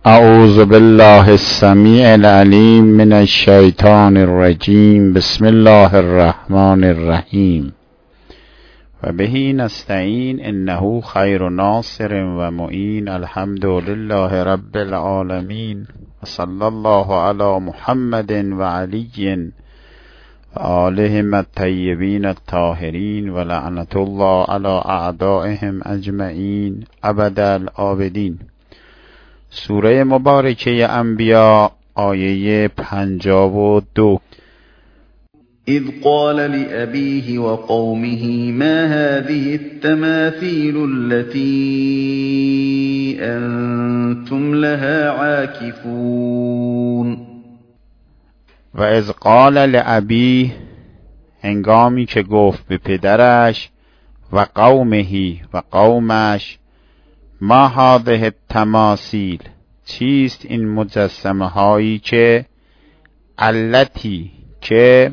اعوذ بالله السمیع العلیم من الشیطان الرجیم. بسم الله الرحمن الرحیم. و بهی نستعین انه خیر ناصر و معین. الحمد لله رب العالمین و صلی الله علی محمد و علی و آلهم الطیبین الطاهرین و لعنت الله علی اعدائهم اجمعین ابد الآبدین. سوره مبارکه انبیا آیه 52. اذ قال لأبيه وقومه ما هذه التماثيل التي أنتم لها عاكفون. و اذ قال لأبیه، هنگامی که گفت به پدرش، و قومه و قومش، ما هذه التماثیل، چیست این مجسمه هایی که التی که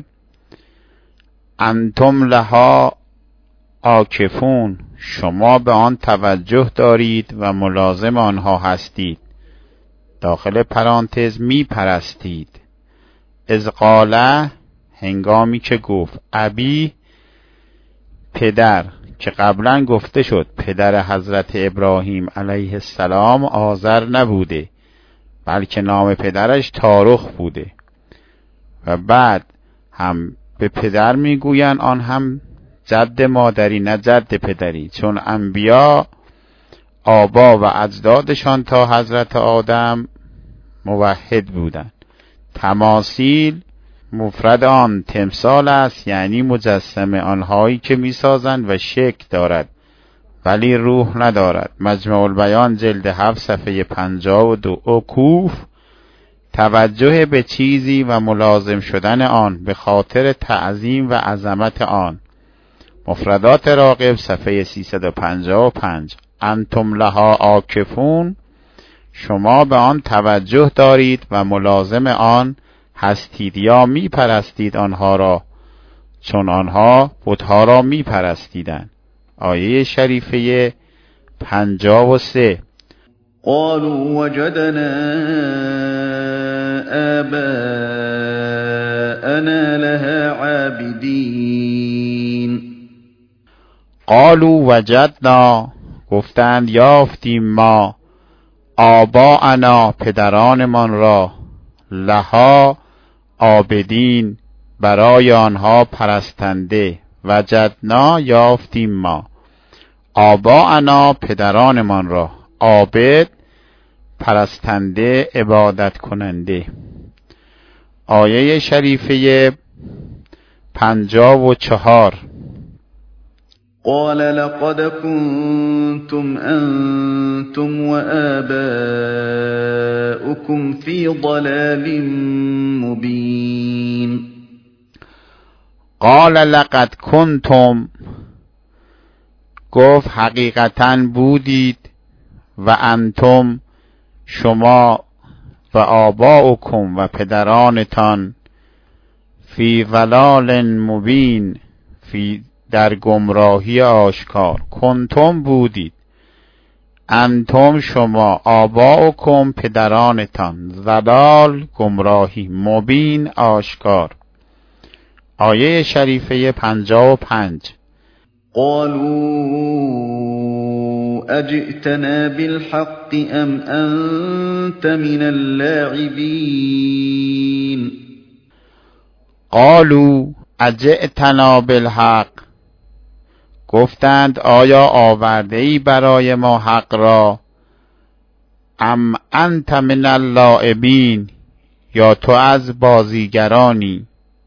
انتم لها عاکفون، شما به آن توجه دارید و ملازم آنها هستید، داخل پرانتز می پرستید. اذ قال، هنگامی که گفت، ابی پدر، که قبلا گفته شد پدر حضرت ابراهیم علیه السلام آزر نبوده بلکه نام پدرش تارخ بوده و بعد هم به پدر میگوین آن هم جد مادری نه جد پدری، چون انبیا آبا و اجدادشان تا حضرت آدم موحد بودند. تماثیل مفرد آن تمثال است، یعنی مجسمه، آنهایی که میسازند و شکل دارد ولی روح ندارد. مجمع البیان جلد 7 صفحه 52. عکوف، توجه به چیزی و ملازم شدن آن به خاطر تعظیم و عظمت آن. مفردات راغب صفحه 355. انتم لها عاکفون، شما به آن توجه دارید و ملازم آن هستید یا می پرستید آنها را، چون آنها بتها را می پرستیدند. آیه شریفه 53. قالوا وجدنا آباءنا لها عابدین. قالوا وجدنا، گفتند یافتیم ما، آباءنا پدرانمان را، لها عابدین برای آنها پرستنده. وجدنا یافتیم ما، آباءنا پدرانمان را، عابد پرستنده عبادت کننده. آیه شریفه 54. قال لقد كنتم أنتم وآباؤكم في ضلال مبين. قال لقد کنتم، گفت حقیقتاً بودید، و انتم شما، و آباؤکم و پدرانتان، فی ضلال مبین، فی در گمراهی آشکار. کنتم بودید، انتم شما، آباؤکم پدرانتان، ضلال گمراهی، مبین آشکار. آیه شریفه 55. قالوا اجئتنا بالحق ام انت من اللاعبین. قالوا اجئتنا بالحق، گفتند آیا آورده ای برای ما حق را، ام انت من اللاعبین، یا تو از بازیگرانی.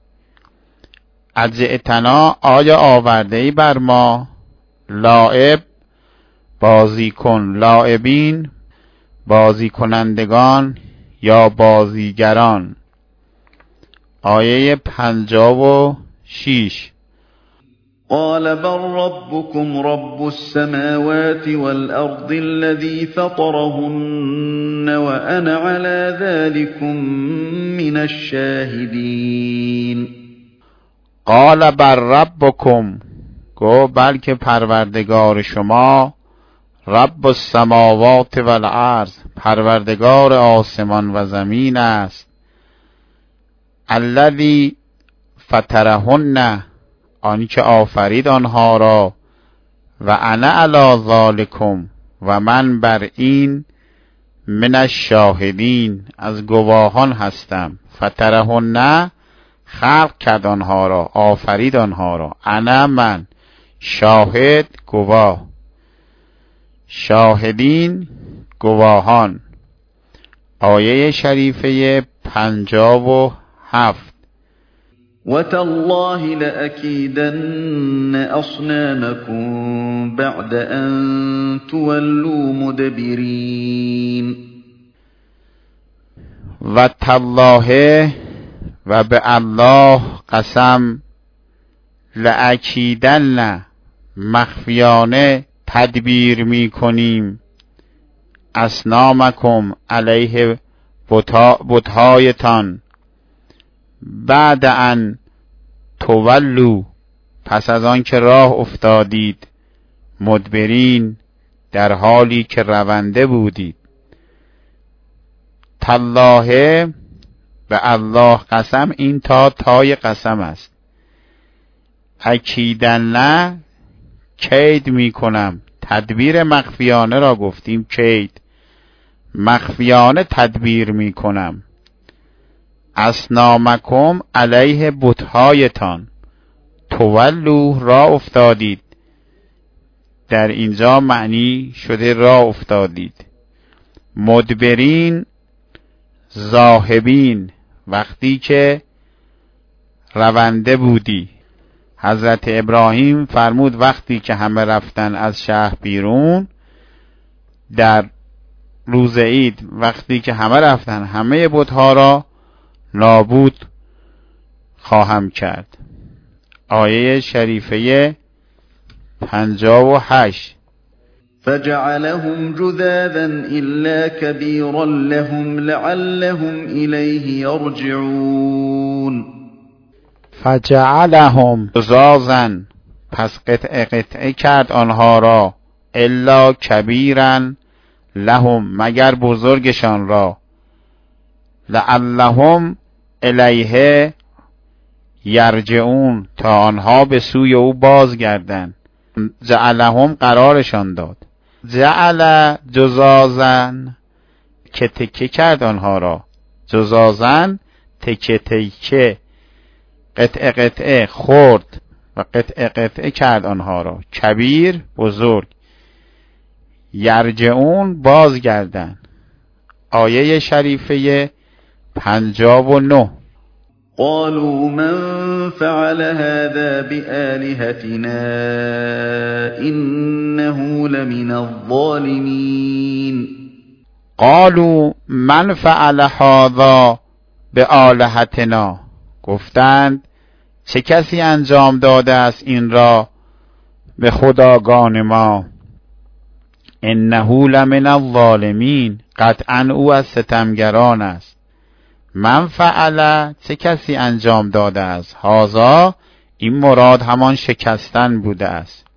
اجئتنا آیا آورده ای بر ما، لاعب بازی کن، لاعبین بازی کنندگان یا بازیگران. آیه 56. قال بل ربكم رب السماوات والأرض الذي فطرهن وأنا على ذلكم من الشاهدين. قال بر ربکم، گو بلکه پروردگار شما، رب السماوات و الارض، پروردگار آسمان و زمین است. الذی فطرهن، آنی که آفرید آنها را. و انا علی ذالکم، و من بر این من الشاهدین، از گواهان هستم. فطرهن، خلق کرد آنها را، آفرید آنها را. انا، من. شاهد، گواه. شاهدین، گواهان. آیه شریفه 57. وتالله لأكيدن أصنامكم بعد أن تولوا مدبرين. و تالله، و به الله قسم، لأکیدن، مخفیانه تدبیر می کنیم، اصنامکم، علیه بتهایتان، بعد ان تولوا، پس از آن که راه افتادید، مدبرین، در حالی که رونده بودید. تالله، به الله قسم، این تای قسم است. اکیدن، کید می کنم. تدبیر مخفیانه را گفتیم کید، مخفیانه تدبیر می کنم. اصنامکم، علیه بتهایتان، تولو، را افتادید. در اینجا معنی شده را افتادید. مدبرین، ذاهبین، وقتی که رونده بودی. حضرت ابراهیم فرمود وقتی که همه رفتن از شهر بیرون، در روز عید وقتی که همه رفتن، همه بتها را نابود خواهم کرد. آیه شریفه 58. فجعلهم جذاذا إلا كبيرا لهم لعلهم إليه يرجعون. فجعلهم جذاذا، پس قطعه کرد آنها را، الا کبیرا لهم، مگر بزرگشان را، لعلهم الیه یرجعون، تا آنها به سوی او بازگردند. جعلهم، قرارشان داد. جعل جزازن، که تکه کرد آنها را. جزازن، تکه تکه، قطعه خورد و قطعه کرد آنها را. کبیر، بزرگ. یرجعون، بازگردن. آیه شریفه 59. قالوا من فعل هذا بآلهتنا إنه لمن الظالمين. قالوا من فعل هذا بآلهتنا، گفتند چه کسی انجام داده است این را به خداگان ما. انه لمن الظالمین، قطعا او از ستمگران است. من فعل، چه کسی انجام داده است. هذا، این مراد همان شکستن بوده است.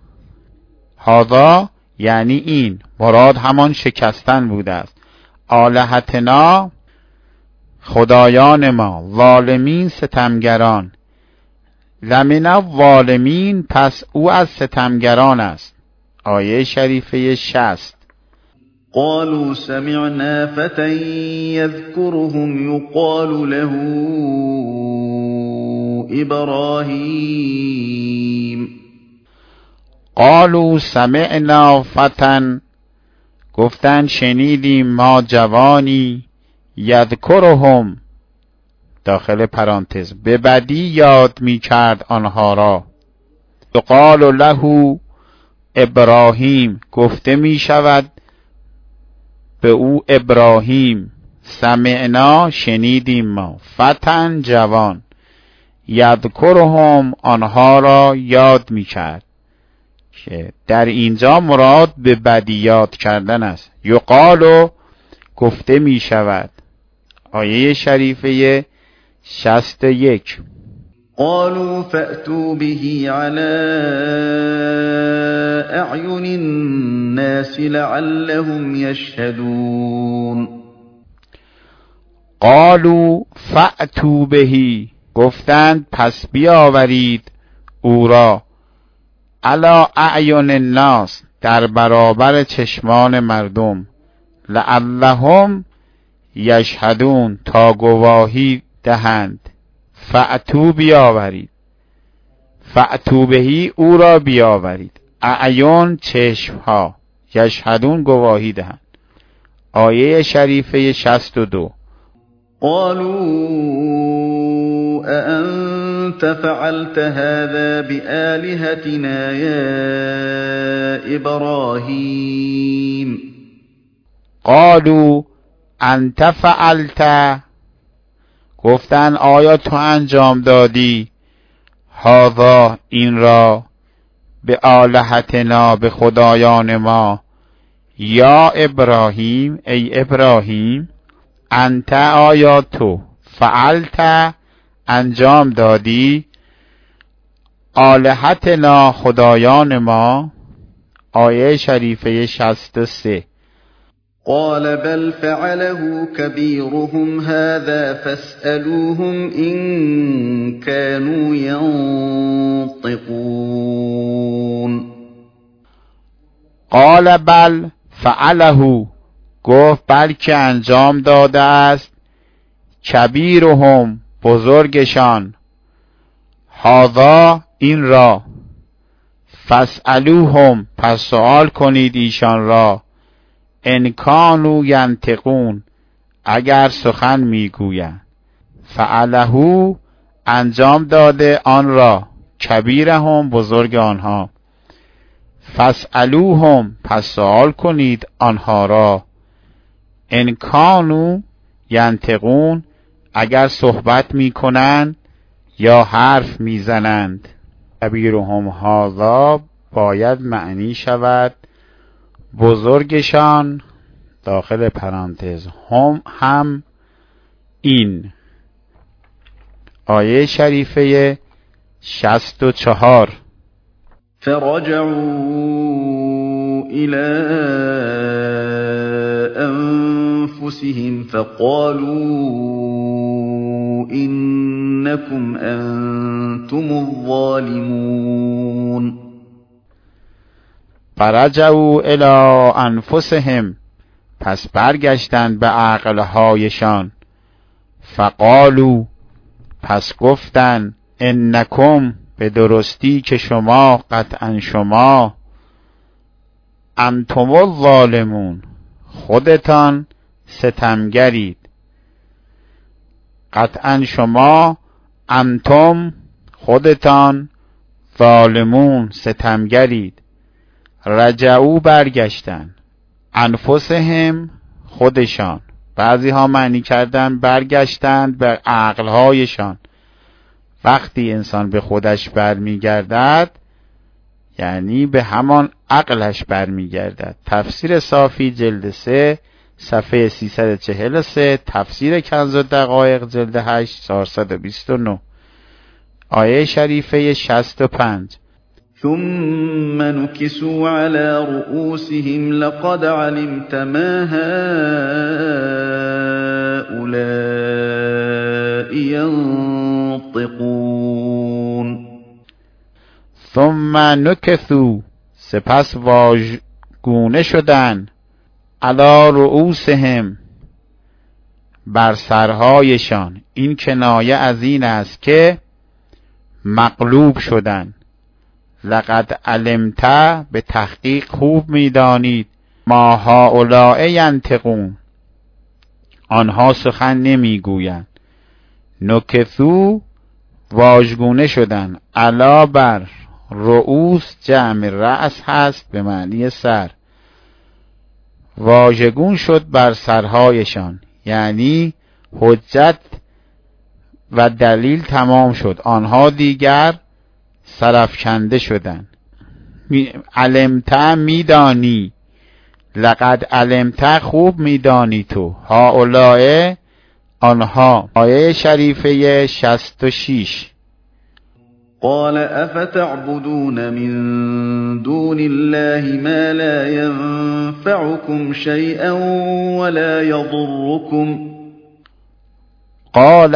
هذا یعنی این مراد همان شکستن بوده است. آلهتنا، خدایان ما. ظالمین، ستمگران. لمن الظالمین، پس او از ستمگران است. آیه شریفه 60. قالوا سمعنا فتى يذكرهم يقال له إبراهيم. قالوا سمعنا فتى، گفتن شنیدیم ما جوانی، یذکرهم، داخل پرانتز، به بدی یاد می کرد آنها را. یقال له ابراهیم، گفته می شود به او ابراهیم. سمعنا، شنیدیم ما. فتن، جوان. یذکرهم، آنها را یاد می کرد، که در اینجا مراد به بدی یاد کردن است. یقال، گفته می شود. آیه شریفه 61. قالوا فأتوا به على أعين الناس لعلهم يشهدون. قالوا فأتوا به، گفتند پس بیاورید او را، علی اعین الناس، در برابر چشمان مردم، لعلهم یشهدون، تا گواهی دهند. فأتوا بیاورید، فأتوا بهی او را بیاورید، اعین چشمها، یشهدون گواهی دهند. آیه شریفه 62. قالوا أأنت فعلت هذا بآلهتنا يا إبراهيم. قالوا انت فعلت، گفتن آیا تو انجام دادی، هذا این را، به آلهتنا، به خدایان ما، یا ابراهیم ای ابراهیم، انت آیا تو، فعلت انجام دادی، آلهتنا خدایان ما. آیه شریفه 63. قال بل فعله كبيرهم هذا فاسألوهم إن كانوا ينطقون. قال بل فعله، گفت بلکه انجام داده است، کبیرهم بزرگشان، هذا این را، فاسألوهم پس سؤال کنید ایشان را، ان کانوا ینطقون اگر سخن میگویند، فعله انجام داده آن را، کبیرهم بزرگ آنها، فاسألوهم پس سؤال کنید آنها را، ان کانوا ینطقون اگر صحبت میکنند یا حرف میزنند. کبیرهم هذا باید معنی شود بزرگشان، داخل پرانتز هم این. آیه شریفه 64. فرجعوا إلى أنفسهم فقالوا إنكم أنتم الظالمون. فرجعوا الی انفسهم پس برگشتند به عقلهایشان، فقالوا پس گفتند، انکم به درستی که شما، قطعا شما، انتم الظالمون خودتان ستمگرید، قطعا شما، انتم خودتان، ظالمون ستمگرید. رجعوا برگشتن، انفسهم خودشان، بعضی ها معنی کردن برگشتند به عقلهایشان. وقتی انسان به خودش برمیگردد یعنی به همان عقلش برمیگردد. تفسیر صافی جلد 3 صفحه 343، تفسیر کنز الدقایق جلد 8 429. آیه شریفه 65. ثم نكسوا على رؤوسهم لقد علمت ما هؤلاء ينطقون. ثم نکثوا سپس واژگونه شدن، علی رؤوسهم بر سرهایشان. این کنایه از این است که مغلوب شدن. لقد علمت به تحقیق خوب میدانید، ما هؤلاء ینطقون آنها سخن نمیگویند. نکثو واژگونه شدن، علا بر، رؤوس جمع رأس هست به معنی سر، واژگون شد بر سرهایشان یعنی حجت و دلیل تمام شد، آنها دیگر سرافکنده شدند. علمت میدانی، لقد علمت خوب میدانی تو، هؤلاء آنها. آیه شریفه 66. قال أفتعبدون من دون الله ما لا ينفعكم شيئا ولا يضركم قال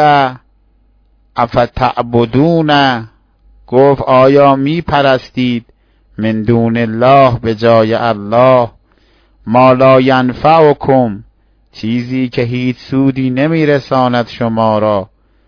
افتعبدون، گفت آیا می پرستید من دون الله، به جای الله، ما لا ینفعکم، چیزی که هیچ سودی نمی رساند شما را،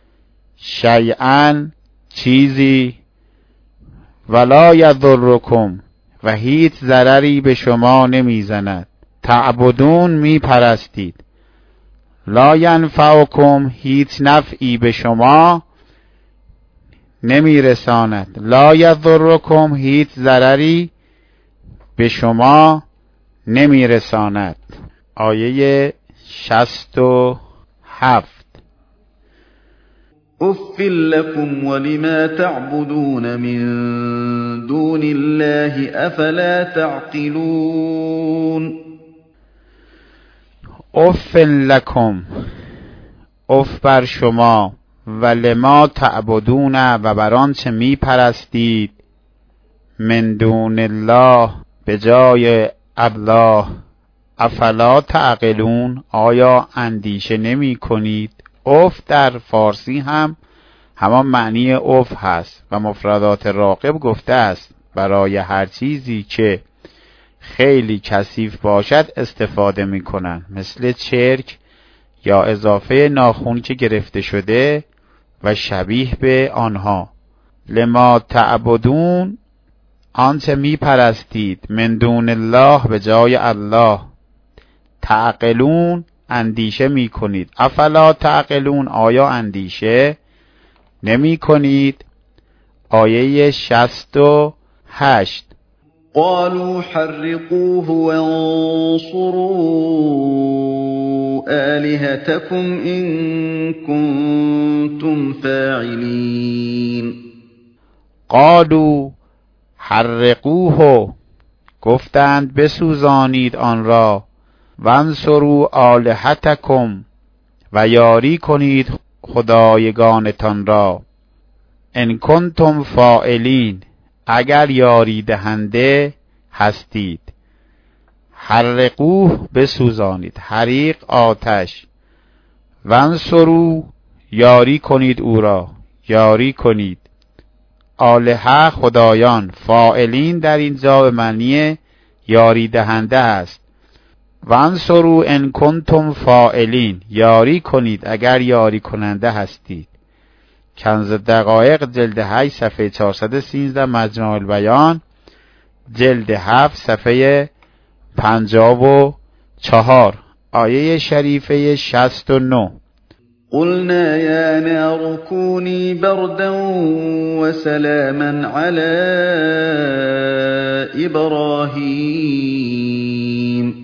شیئا، چیزی، ولا یضرکم، و هیچ ضرری به شما نمی زند. تعبدون، می پرستید، لا ینفعکم، هیچ نفعی به شما نمی رساند، لا یضرکم، هیچ ضرری به شما نمی رساند. آیه 67. أف لكم ولما تعبدون من دون الله أفلا تعقلون. اف لکم، اف بر شما، ولما تعبدون، و بر آنچه می پرستید، من دون الله، به جای الله، افلا تعقلون، آیا اندیشه نمی کنید؟ اف در فارسی هم همان معنی اف هست و مفردات راغب گفته است برای هر چیزی که خیلی کثیف باشد استفاده می کنن، مثل چرک یا اضافه ناخون که گرفته شده و شبیه به آنها. لما تعبدون، آنچه می پرستید، من دون الله، به جای الله، تعقلون، اندیشه می کنید، افلا تعقلون، آیا اندیشه نمی کنید؟ آیه 68. قالوا حرقوه وانصروا آلهتكم إن كنتم فاعلين. قالوا حرقوه، گفتند بسوزانید آن را، وانصروا آلهتکم، و یاری کنید خدایگانتان را، ان کنتم فاعلین، اگر یاری دهنده هستید. حرقوه، بسوزانید، حریق آتش، وانصروا، یاری کنید او را، یاری کنید، آلهه، خدایان، فاعلین در اینجا به معنی یاری دهنده است. وانصروا ان کنتم فاعلین، یاری کنید اگر یاری کننده هستید. کنز دقایق جلد 8 صفحه 413، مجمع البیان جلد 7 صفحه 54. آیه شریفه 69. قلنا يا نار كوني بردا وسلاما على إبراهيم.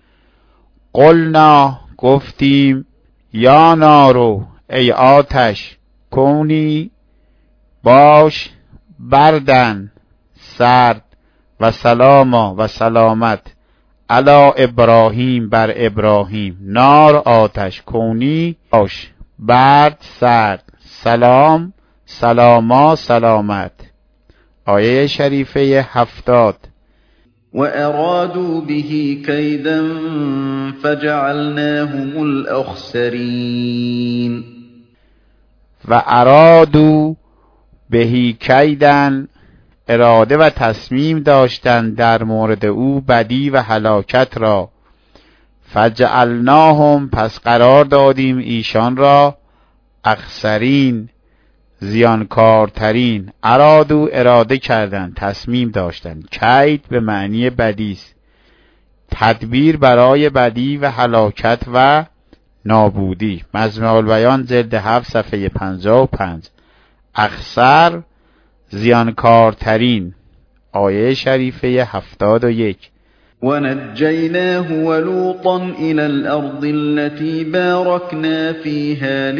قلنا، گفتیم، یا نارو، ای آتش، کونی، باش، بردن، سرد، و سلاما، و سلامت، علی ابراهیم، بر ابراهیم. نار، آتش، کونی، باش، برد، سرد، سلام، سلاما، سلامت. آیه شریفه 70. وأرادوا به كيدا فجعلناهم الأخسرين. و ارادو بهی کیدن، اراده و تصمیم داشتند در مورد او بدی و هلاکت را، فجعلناهم، پس قرار دادیم ایشان را، اخسرین، زیانکارترین. ارادو، اراده کردند، تصمیم داشتند. کید به معنی بدی است، تدبیر برای بدی و هلاکت و نابودی. مجمع البیان جلد 7 صفحه 55. اخسر، زیانکارترین. آیه شریفه 71. ونجيناه ولوطا إلى الأرض التي باركنا فيها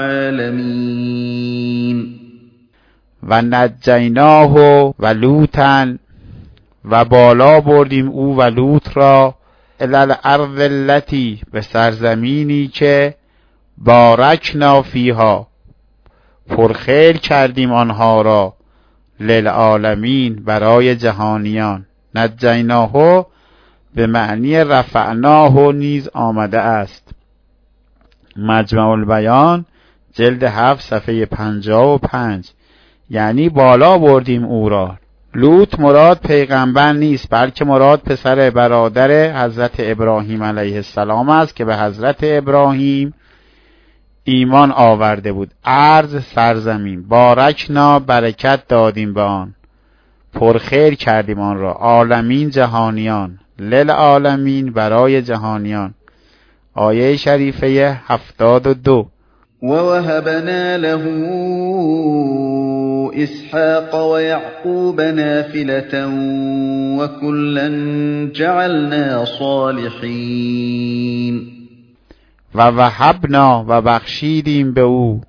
للعالمين. و نجیناه و لوطا، و بالا بردیم او و لوط را، الی الارض التي، به سرزمینی که، بارکنا فیها، پرخیر کردیم آنها را، للعالمین برای جهانیان. نجیناه به معنی رفعناه نیز آمده است. مجمع البیان جلد 7 صفحه 55، یعنی بالا بردیم او را. لوط مراد پیغمبر نیست، بلکه مراد پسر برادر حضرت ابراهیم علیه السلام است که به حضرت ابراهیم ایمان آورده بود. ارض سرزمین، بارکنا برکت دادیم به آن، پرخیر کردیم آن را. عالمین جهانیان، للعالمین برای جهانیان. آیه شریفه 72. ووهبنا له إسحاق ويعقوب نافلة وكلا جعلنا صالحين. و وهبنا و بخشیدیم به او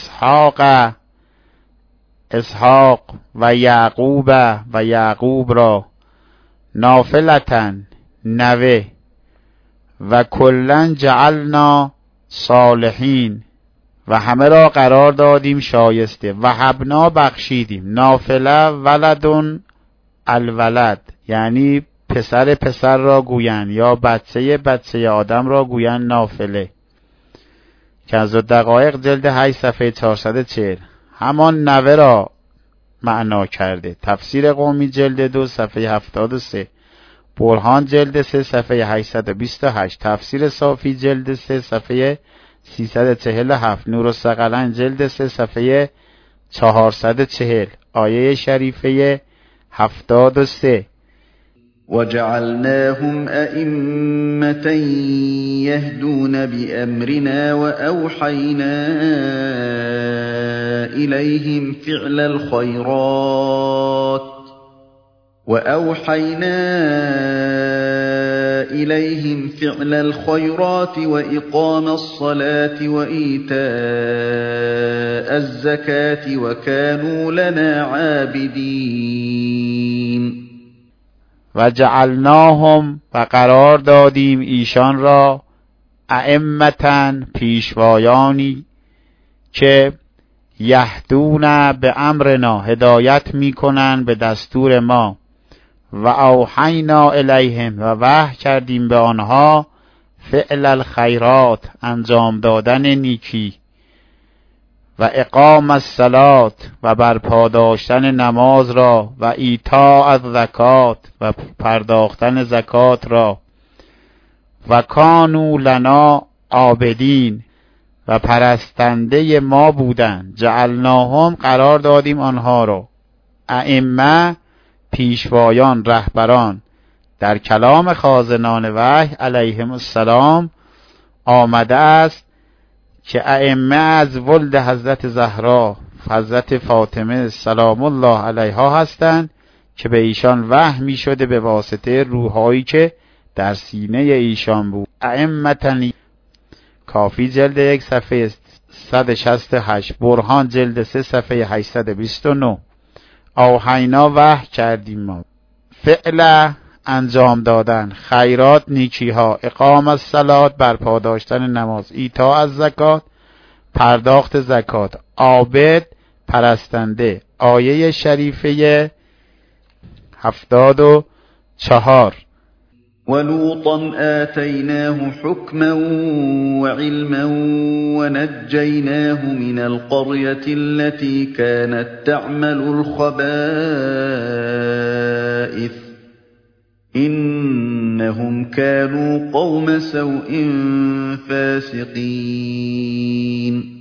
اسحاق و یعقوب و یعقوب را نافلتن نوه و کلا جعلنا صالحین و همه را قرار دادیم شایسته. وهبنا بخشیدیم، نافله ولدن الولد یعنی پسر را گویند یا بچه آدم را گویند نافله. کنز الدقایق جلد 8 صفحه 440 همان نوه را معنا کرده. تفسیر قومی جلد 2 صفحه 73، برهان جلد 3 صفحه 828، تفسیر صافی جلد 3 صفحه 347، نور الثقلین جلد 3 صفحه 440، آیه شریفه 73. وجعلناهم أئمة يهدون بأمرنا وأوحينا إليهم فعل الخيرات وإقام الصلاة وإيتاء الزكاة وكانوا لنا عابدين. و جعلناهم و قرار دادیم ایشان را ائمتاً پیشوایانی که یهدون به امرنا هدایت میکنند به دستور ما. و اوحینا الیهم و وحی کردیم به آنها فعل الخیرات انجام دادن نیکی و اقام الصلاة و برپا داشتن نماز را و ایتاء الزکات و پرداختن زکات را و کانوا لنا عابدین و پرستنده ما بودند. جعلناهم قرار دادیم آنها را ائمه پیشوایان رهبران. در کلام خازنان وحی علیهم السلام آمده است که ائمه از ولد حضرت زهرا حضرت فاطمه سلام الله علیها هستند که به ایشان وحی می شده به واسطه روحایی که در سینه ایشان بود. ائمتن کافی جلد 1 صفحه 168، برهان جلد 3 صفحه 829. اوحینا وحی کردیم ما. فعل انجام دادن، خیرات نیکی ها، اقام الصلاة برپا داشتن نماز، ایتاء الزکات پرداخت زکات، عابد پرستنده. آیه شریفه 74. ولوطا آتيناه حكما وعلما ونجيناه من القرية التي كانت تعمل الخبائث إنهم كانوا قوم سوء فاسقين.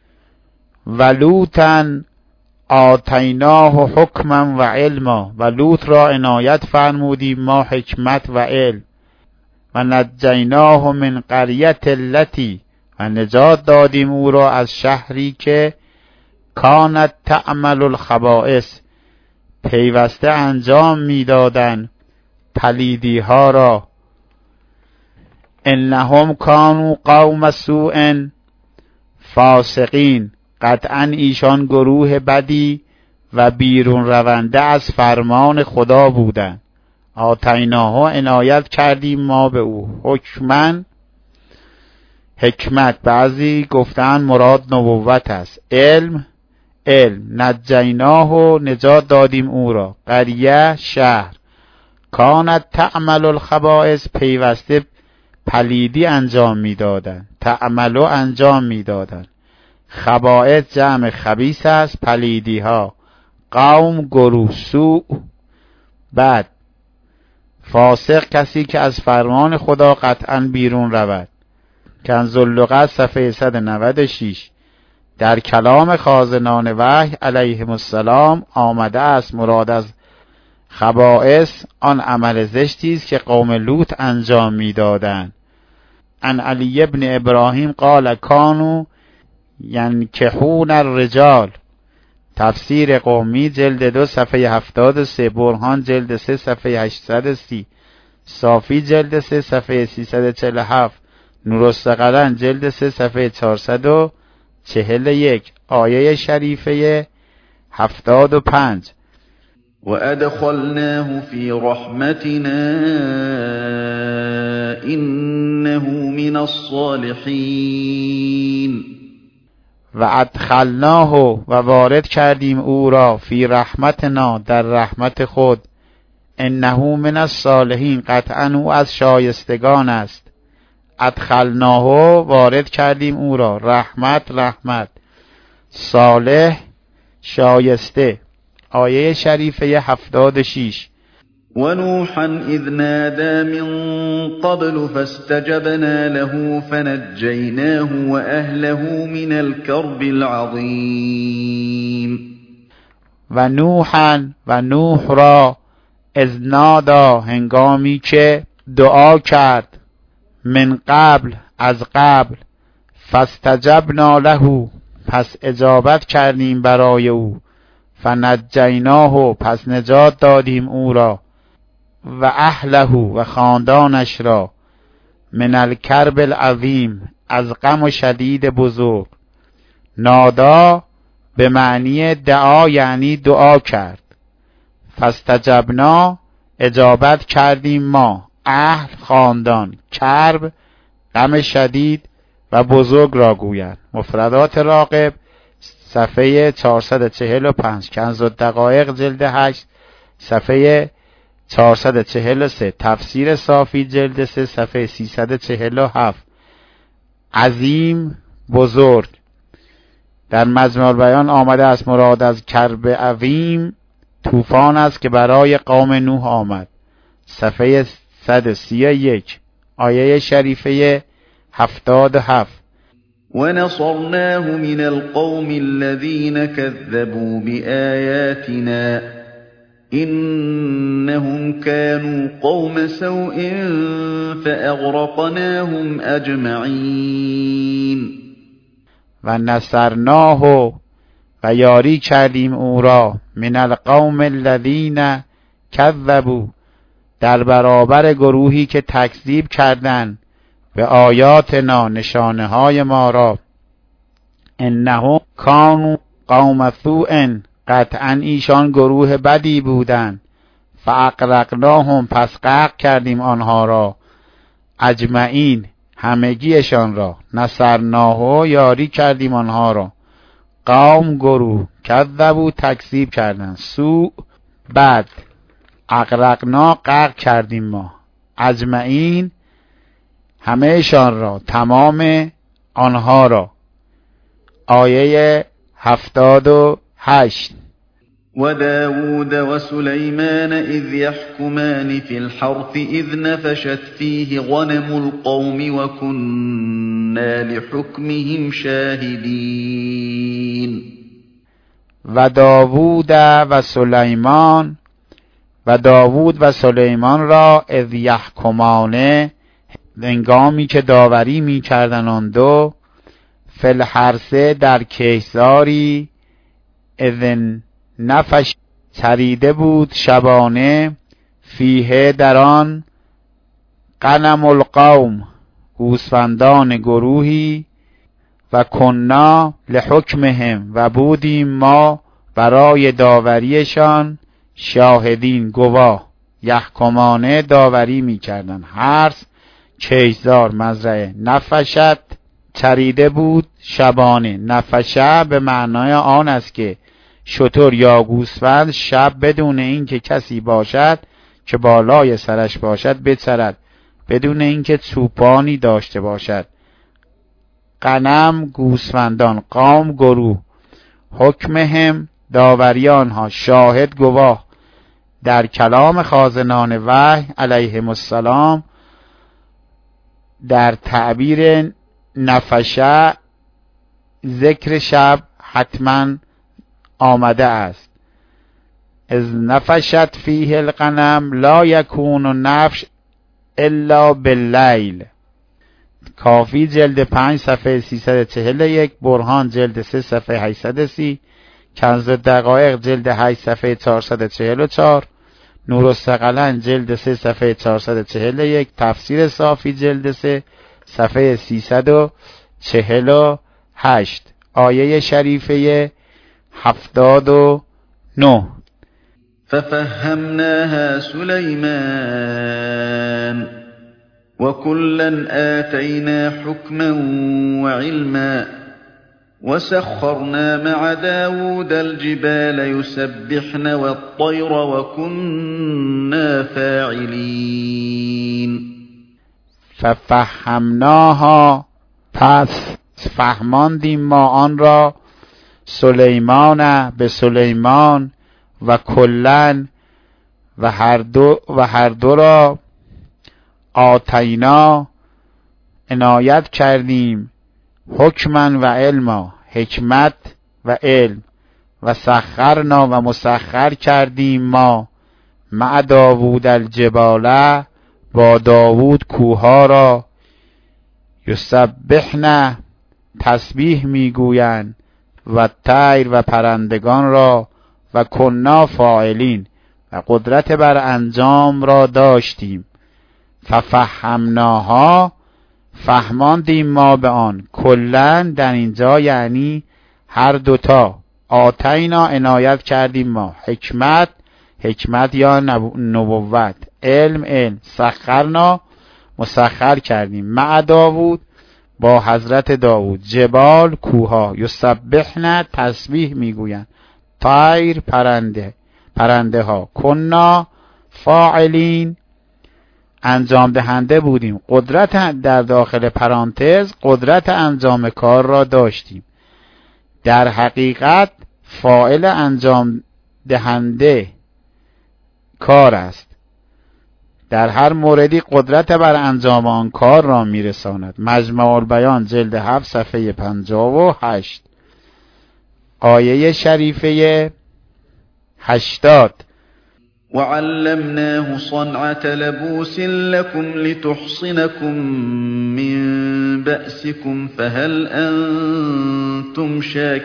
ولوطا آتیناه حکما و علما و لوط را عنایت فرمودیم ما حکمت و علم. و نجیناه من قریة التي و نجات دادیم او را از شهری که کانت تعمل الخبائث پیوسته انجام میدادند پلیدی ها را. انهم کانوا قوم سوء فاسقین قطعا ایشان گروه بدی و بیرون رونده از فرمان خدا بودند. آتیناه عنایت کردیم ما به او حکمت بعضی گفتن مراد نبوت است، علم علم، نجیناه و نجات دادیم او را. قریه شهر، کانت تعمل الخبائث پیوسته پلیدی انجام میدادند، تعملو انجام میدادند. خبائث جمع خبیث است، پلیدی ها. قوم گروه، سوء بد، فاسق کسی که از فرمان خدا قطعا بیرون رود. کنز اللغت صفحه 196. در کلام خازنان وحی علیهم السلام آمده است مراد از خبائث آن عمل زشتی است که قوم لوط انجام میدادند. عن علی ابن ابراهیم قال کانوا ینکحون الرجال. تفسیر قومی جلد 2 صفحه 73، برهان جلد 3 صفحه 830، صافی جلد 3 صفحه 347، نورالثقلین جلد 3 صفحه 441. آیه شریفه 75. وَأَدْخَلْنَاهُ فِي رَحْمَتِنَا إِنَّهُ مِنَ الصَّالِحِينَ. و ادخلناه و وارد کردیم او را فی رحمتنا در رحمت خود، انه من الصالحین قطعا او از شایستگان است. ادخلناه وارد کردیم او را، رحمت رحمت، صالح شایسته. آیه شریفه 76. ونوحا إذ نادى من قبل فاستجبنا له فنجيناه وأهله من الكرب العظيم. و نوحا و نوح را اذ نادا هنگامی که دعا کرد، من قبل از قبل، فاستجبنا له پس اجابت کردیم برای او، فنجیناه پس نجات دادیم او را، و اهله و خاندانش را، من الکرب العظیم از غم شدید بزرگ. نادا به معنی دعا یعنی دعا کرد، فاستجبنا اجابت کردیم ما، اهل خاندان، کرب غم شدید و بزرگ را گویند. مفردات راغب صفحه 445، کنز الدقایق جلد 8 صفحه 443، تفسیر صافی جلد 3 صفحه 347. عظیم بزرگ. در مجموع البیان آمده است مراد از کرب عظیم طوفان است که برای قوم نوح آمد، صفحه 131. آیه شریفه 77. ونصرناه من القوم الذين كذبوا بآياتنا إنهم كانوا قوم سوء فأغرقناهم أجمعين. و نصرناه و یاری کردیم او را، من القوم الذین کذبوا در برابر گروهی که تکذیب کردند به آیاتنا نشانه های ما را، انهم کانوا قوم سوء قطعا ایشان گروه بدی بودند، فاغرقناهم پس غرق کردیم آنها را، اجمعین همگیشان را، نصرناه یاری کردیم آنها را، قوم گروه، کذبوا تکذیب کردند، سوء بد، اغرقنا غرق کردیم ما، اجمعین همهشان را، تمام آنها را. آیه 78. وداود وسليمان إذ يحكمان في الحرث إذ نفشت فيه غنم القوم وكنا لحكمهم شاهدين. و داوود و سلیمان را اذ یحکمان هنگامی که داوری می کردن آن دو، فی الحرث در کشتزاری، اذن نفش چریده بود شبانه، فیه در آن، غنم القوم گوسفندان گروهی، و کنا لحکمهم و بودیم ما برای داوریشان، شاهدین گواه. یحکمانه داوری می کردن. حرث کشتزار، مزرعه. نفشت چریده بود شبانه. نفشه به معنای آن است که شتر یا گوسفند شب بدون اینکه کسی باشد که بالای سرش باشد بچرد، بدون اینکه چوپانی داشته باشد. غنم گوسفندان، قوم گروه، حکمهم داوری آنها، شاهد گواه. در کلام خازنان وحی علیهم السلام در تعبیر نفشه ذکر شب حتما آمده است. از نفشت فیه الغنم لا یکون النفش الا باللیل. کافی جلد 5 صفحه 341، برهان جلد 3 صفحه 830، کنز دقایق جلد 8 صفحه 444، نورالثقلین جلد 3 صفحه 441، تفسیر صافی جلد 3 صفحه 348. آیه شریفه 79. ففهمناها سليمان وكلا آتينا حكما وعلما وسخرنا مع داود الجبال يسبحن والطير وكنا فاعلين. ففهمناها، پس فهماندیم ما آن را، سلیمان به سلیمان، و کلن و هر دو را، آتینا عنایت کردیم، حکما و علما حکمت و علم، و سخرنا و مسخر کردیم ما مع داوود الجبال با داوود کوها را، یسبحن تسبیح میگویند، و طیر و پرندگان را، و کنا فاعلین و قدرت بر انجام را داشتیم. ففهمناها فهماندیم ما به آن، کلن در اینجا یعنی هر دوتا، آتینا عنایت کردیم ما، حکمت یا نبوت، علم، سخرنا مسخر کردیم، مع داوود با حضرت داوود، جبال کوها، یسبحن تسبیح میگویند، طیر پرنده ها، کنا فاعلین انجام دهنده بودیم، قدرت در داخل پرانتز قدرت انجام کار را داشتیم. در حقیقت فاعل انجام دهنده کار است، در هر موردی قدرت بر انجام آن کار را میرساند. مجمع البیان جلد 7 صفحه 58. آیه شریفه 80. وعلمناه صنعة لبوس لكم لتحصنكم من بأسكم فهل أنتم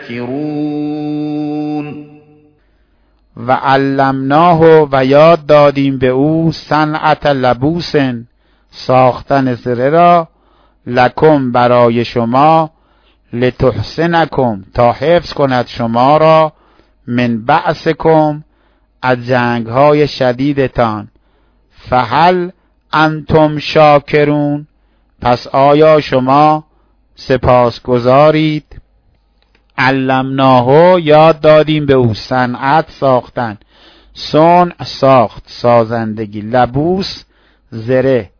شاكرون. و علمناه و یاد دادیم به او صنعت لبوس ساختن زره را، لکم برای شما، لتحصنکم تا حفظ کند شما را، من بأسکم از جنگهای شدیدتان، فهل انتم شاکرون پس آیا شما سپاسگزارید. علمناه یاد دادیم به او، صنعت ساختن، صنع ساخت سازندگی، لبوس زره،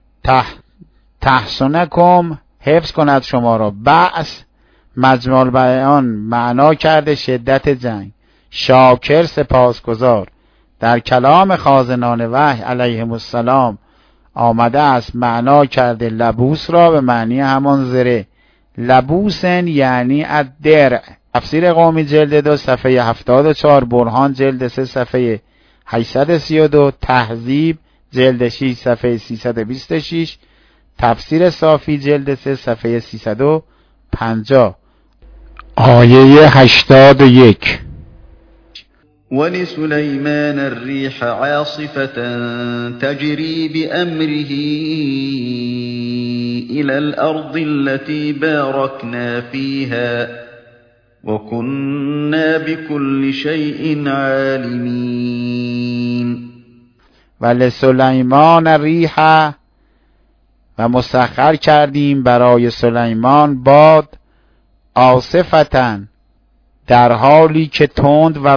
تحصنکم حفظ کند شما را، بأس مجمع البیان معنا کرده شدت جنگ، شاکر سپاسگزار. در کلام خازنان وحی علیهم السلام آمده است معنا کرده لبوس را به معنی همان زره، لبوسن یعنی الدرع. تفسیر قومی جلد 2 صفحه 74، برهان جلد 3 صفحه 832، تهذیب جلد 6 صفحه 326، تفسیر صافی جلد 3 صفحه 350. آیه 81. ولسليمان الريح عاصفة تجري بأمره إلى الأرض التي باركنا فيها وكنا بكل شيء عالمين. ولسليمان الريح و مسخر کردیم برای سلیمان باد عاصفتن، در حالی که تند و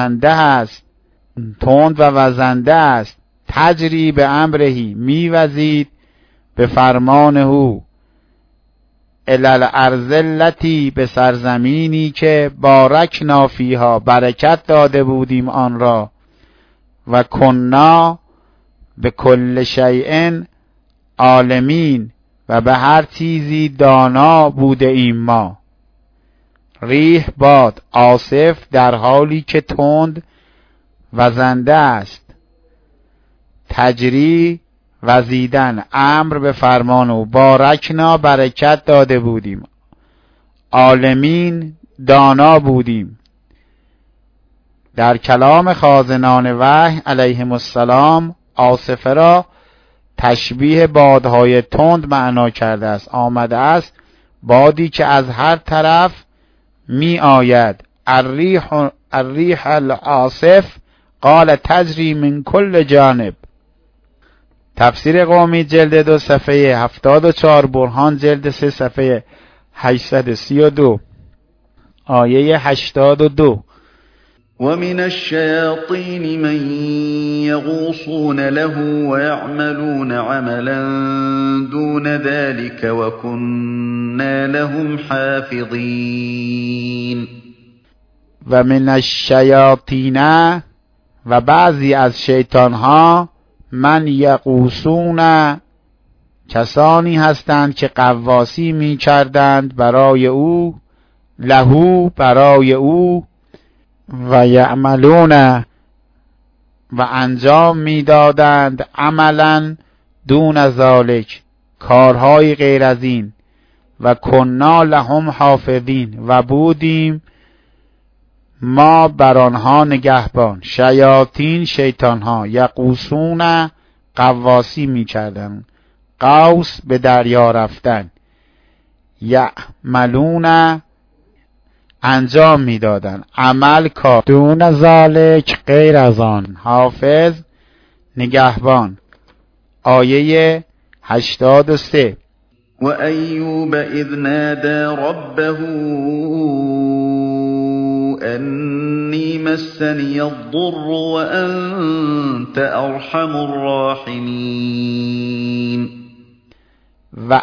وزنده است، تجری به امرهی، میوزید به فرمان او، الی الارض التی، به سرزمینی که بارکنا فیها، برکت داده بودیم آن را، و کنا به کل شیء عالمین، و به هر چیزی دانا بوده ایم ما. ریح باد عاصف، در حالی که تند وزنده است، تجری وزیدن، امر به فرمان او، بارکنا برکت داده بودیم، عالمین دانا بودیم. در کلام خازنان وحی علیهم السلام عاصفه را تشبیه بادهای تند معنا کرده است. آمده است بادی که از هر طرف می آید. الریح العاصف قال تجری من کل جانب. تفسیر قومی جلد 2 صفحه 74، برهان جلد 3 صفحه 832 آیه 82. ومن الشياطين من يغوصون له ويعملون عملا دون ذلك وكنا لهم حافظين. و من الشیاطین، و بعضی از شیطانها، من یغوصون، کسانی هستند که غواصی می کردند برای او، لهو، برای او، و یعملون، و انجام می دادند، عملا دون ذالک، کارهای غیر از این، و کنا لهم حافظین، و بودیم ما بر آنها نگهبان. شیاطین شیطانها، یغوصون غواصی می کردند، غوص به دریا رفتن، یعملون انجام می دادن، عمل کار، دون ذالک غیر از آن، حافظ نگهبان. آیه 83. و ایوب اذ نادى ربه انی مسنی الضر وانت ارحم الراحمین. و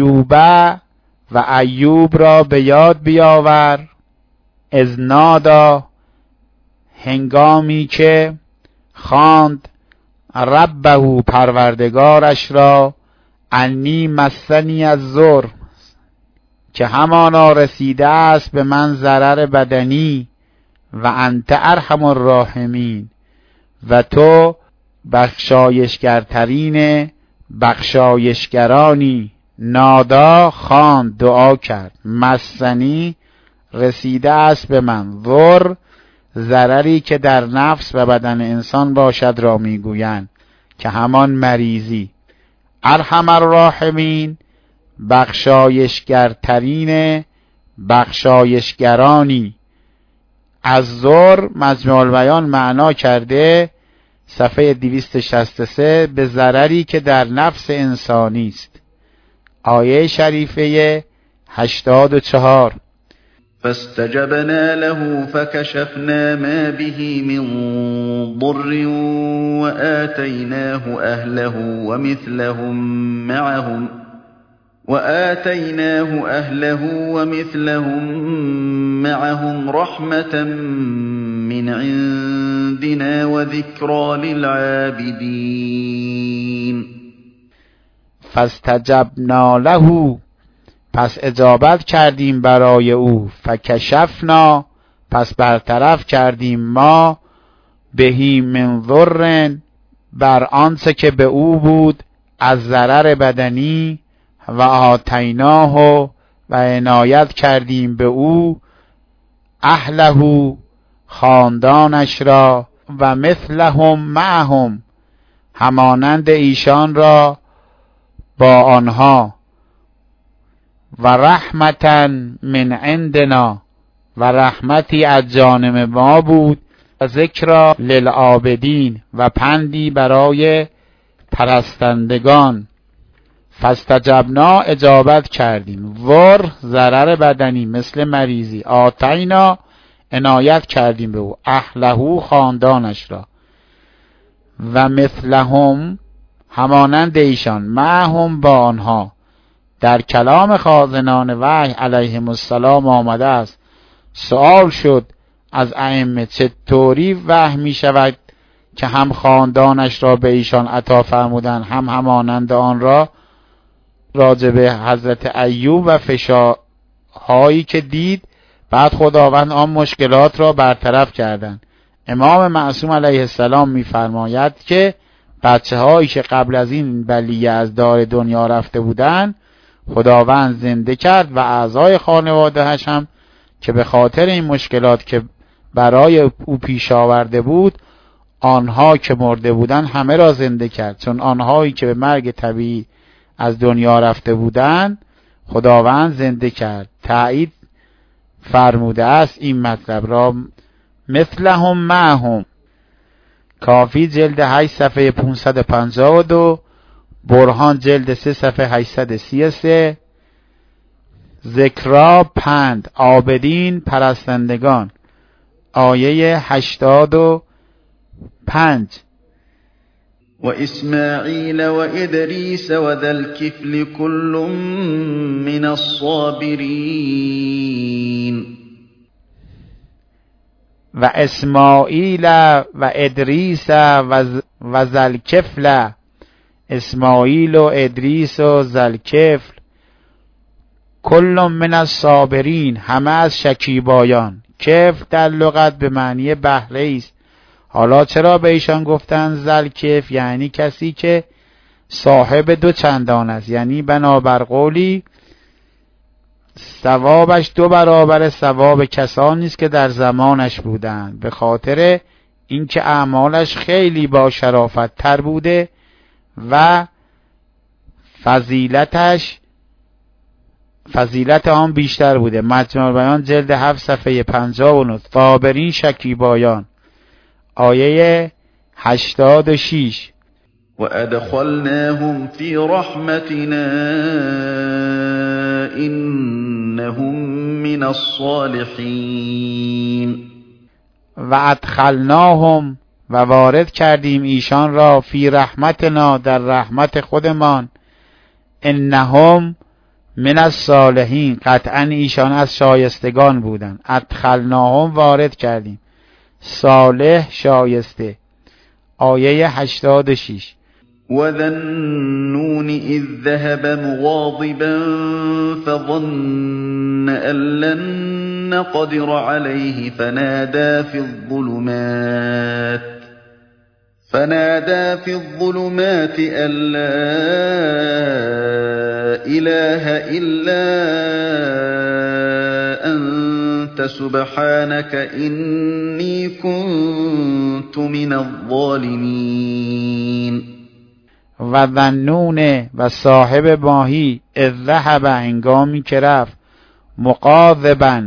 ایوب را به یاد بیاور، اذ نادا، هنگامی که خواند، ربه، پروردگارش را، انی مسنی الضر، که همانا رسیده است به من ضرر بدنی، و انت ارحم الراحمین، و تو بخشایشگرترین بخشایشگرانی. نادا خواند، دعا کرد. مسنی رسیده است به من. ضر ضرری که در نفس و بدن انسان باشد را میگویند که همان مریضی. ارحم الراحمین بخشایشگرترین بخشایشگرانی. از ضر مجموع البیان معنا کرده صفحه 263 به ضرری که در نفس انسانی است. آیه شریفه 84. فاستجبنا له فكشفنا ما به من ضر وآتيناه أهله ومثلهم معهم رحمة من عندنا وذكرى للعابدين. فاستجبنا له، پس اجابت کردیم برای او. فکشفنا، پس برطرف کردیم ما، بهی من ضر، بر آنچه که به او بود از ضرر بدنی، و آتیناه، و عنایت کردیم به او، اهله، خاندانش را، و مثلهم معهم، همانند ایشان را با آنها، و رحمتا من عندنا، و رحمتی از جانب ما بود، و ذکری للعابدین، و پندی برای پرستندگان. فاستجبنا اجابت کردیم، ور ضرر بدنی مثل مریضی، آتینا عنایت کردیم به او، اهلهو خاندانش را، و مثلهم همانند ایشان، معهم با آنها. در کلام خازنان وحی علیهم السلام آمده است. سوال شد از ائمه چطوری وحی می شود که هم خاندانش را به ایشان عطا فرمودند هم همانند آن را راجع به حضرت ایوب و فشارهایی که دید بعد خداوند آن مشکلات را برطرف کردند. امام معصوم علیه السلام می‌فرماید که بچه‌هایی که قبل از این بلیه از دار دنیا رفته بودند خداوند زنده کرد و اعضای خانواده‌اش هم که به خاطر این مشکلات که برای او پیش آورده بود آنها که مرده بودند همه را زنده کرد، چون آنهایی که به مرگ طبیعی از دنیا رفته بودند خداوند زنده کرد. تایید فرموده است این مطلب را. مثلهم معهم، کافی جلد 8 صفحه 552، برهان جلد 3 صفحه 833. ذکرا پند، عابدین پرستندگان، آیه 85. و اسماعیل و ادریس و ذا الکفل کل من الصابرین. و اسماعیل و ادریس و ذا الکفل، اسماعیل و ادریس و ذا الکفل، کل من الصابرین، همه از شکیبایان. کفل در لغت به معنی بهره است. حالا چرا به ایشان گفتن ذا الکفل؟ یعنی کسی که صاحب دو چندان است، یعنی بنابر قولی ثوابش 2 برابر ثواب کسانی است که در زمانش بودند، به خاطر اینکه اعمالش خیلی با شرافت تر بوده و فضیلت آن بیشتر بوده. مجموع البیان جلد 7 صفحه 59. صابرین شکیبایان، آیه 86. و ادخلناهم فی رحمتنا انهم من الصالحین. و ادخلناهم، و وارد کردیم ایشان را، فی رحمتنا، در رحمت خودمان، انهم من الصالحین، قطعا ایشان از شایستگان بودند. ادخلناهم وارد کردیم، صالح شایسته، آیه 86. و ذا النون اذ ذهب مغاضبا فظن ان لن نقدر عليه فنادى في الظلمات أن لا إله إلا أنت سبحانك إني كنت من الظالمين. و ذنون، و صاحب ماهی، اذ ذهب، هنگامی که رفت، مغاضبا،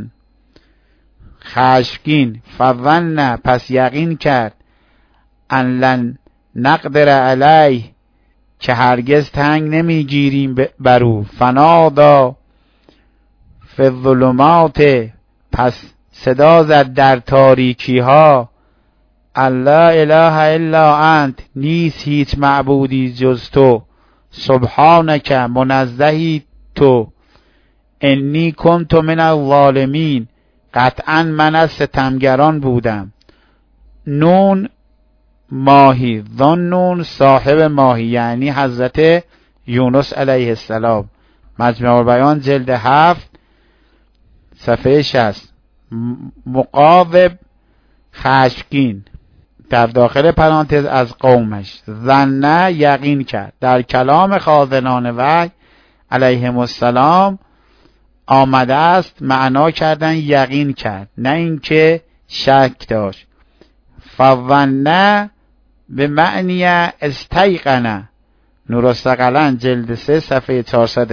خشمگین، فظن، پس یقین کرد، ان لن نقدر علیه، که هرگز تنگ نمیگیریم بر او، فنادا فی الظلمات، پس صدا زد در تاریکی ها، لا اله الا انت، نیست هیچ معبودی جز تو، سبحانک، منزهی تو، انی کنت من الظالمین، قطعا من از ستمگران بودم. نون ماهی، ذنون صاحب ماهی، یعنی حضرت یونس علیه السلام. مجموع البیان جلد 7 صفحه 60. مغاضب، خشمگین، در داخل پرانتز از قومش. ظن، یقین کرد. در کلام خازنان وحی علیهم السلام آمده است معنا کردن یقین کرد، نه اینکه شک داشت. فظن به معنی استیقن، نورالثقلین جلد 3 صفحه